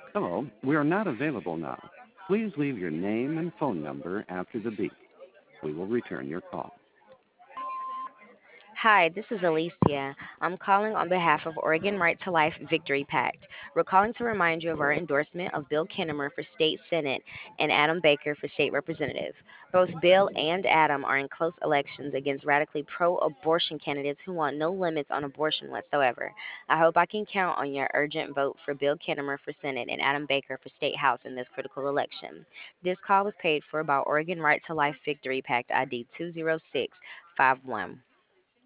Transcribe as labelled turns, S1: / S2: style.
S1: Hello, we are not available now. Please leave your name and phone number after the beep. We will return your call.
S2: Hi, this is Alicia. I'm calling on behalf of Oregon Right to Life Victory Pact. We're calling to remind you of our endorsement of Bill Kinnemer for state senate and Adam Baker for state representative. Both Bill and Adam are in close elections against radically pro-abortion candidates who want no limits on abortion whatsoever. I hope I can count on your urgent vote for Bill Kinnemer for senate and Adam Baker for state house in this critical election. This call was paid for by Oregon Right to Life Victory Pact ID 20651.